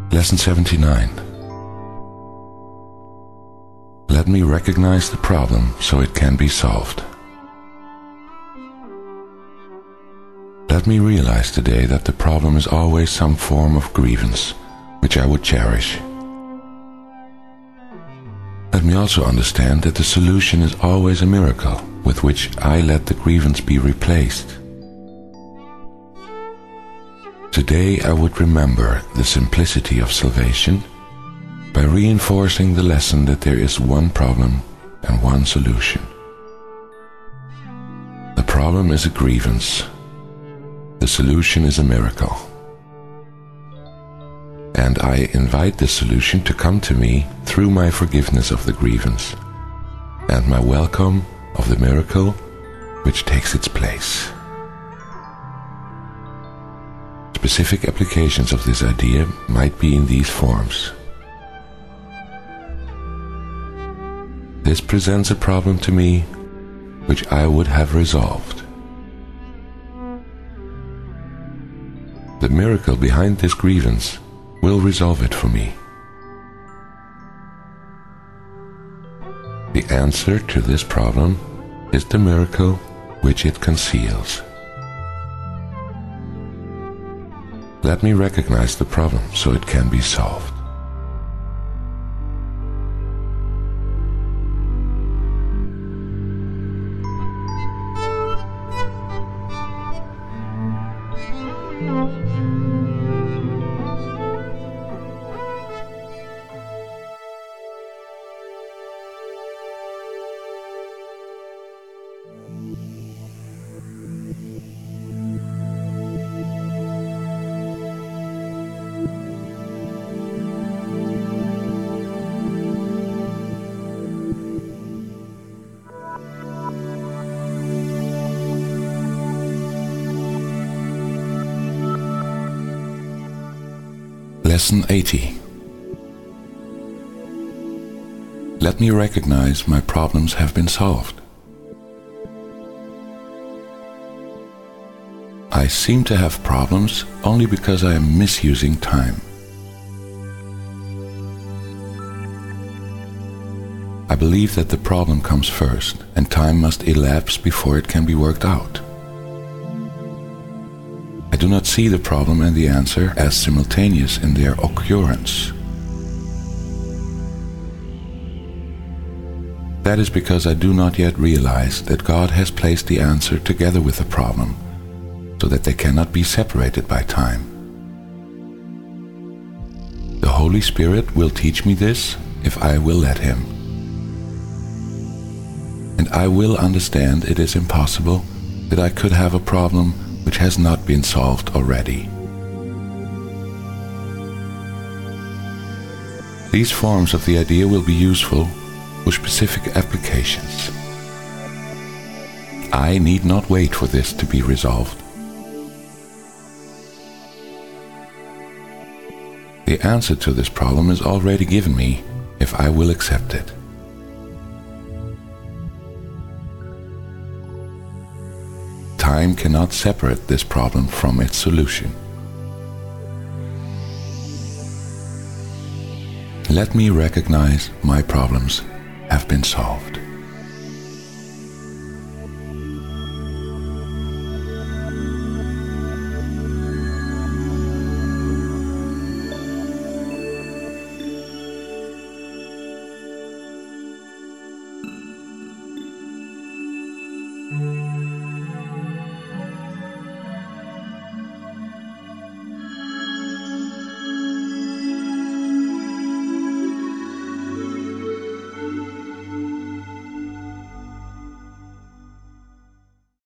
Lesson 79. Let me recognize the problem so it can be solved. Let me realize today that the problem is always some form of grievance, which I would cherish. Let me also understand that the solution is always a miracle with which I let the grievance be replaced. Today I would remember the simplicity of salvation by reinforcing the lesson that there is one problem and one solution. The problem is a grievance. The solution is a miracle. And I invite the solution to come to me through my forgiveness of the grievance and my welcome of the miracle which takes its place. Specific applications of this idea might be in these forms. This presents a problem to me which I would have resolved. The miracle behind this grievance will resolve it for me. The answer to this problem is the miracle which it conceals. Let me recognize the problem so it can be solved. Lesson 80. Let me recognize my problems have been solved. I seem to have problems only because I am misusing time. I believe that the problem comes first and time must elapse before it can be worked out. I do not see the problem and the answer as simultaneous in their occurrence. That is because I do not yet realize that God has placed the answer together with the problem, so that they cannot be separated by time. The Holy Spirit will teach me this if I will let Him. And I will understand it is impossible that I could have a problem which has not been solved already. These forms of the idea will be useful for specific applications. I need not wait for this to be resolved. The answer to this problem is already given me if I will accept it. Time cannot separate this problem from its solution. Let me recognize my problems have been solved.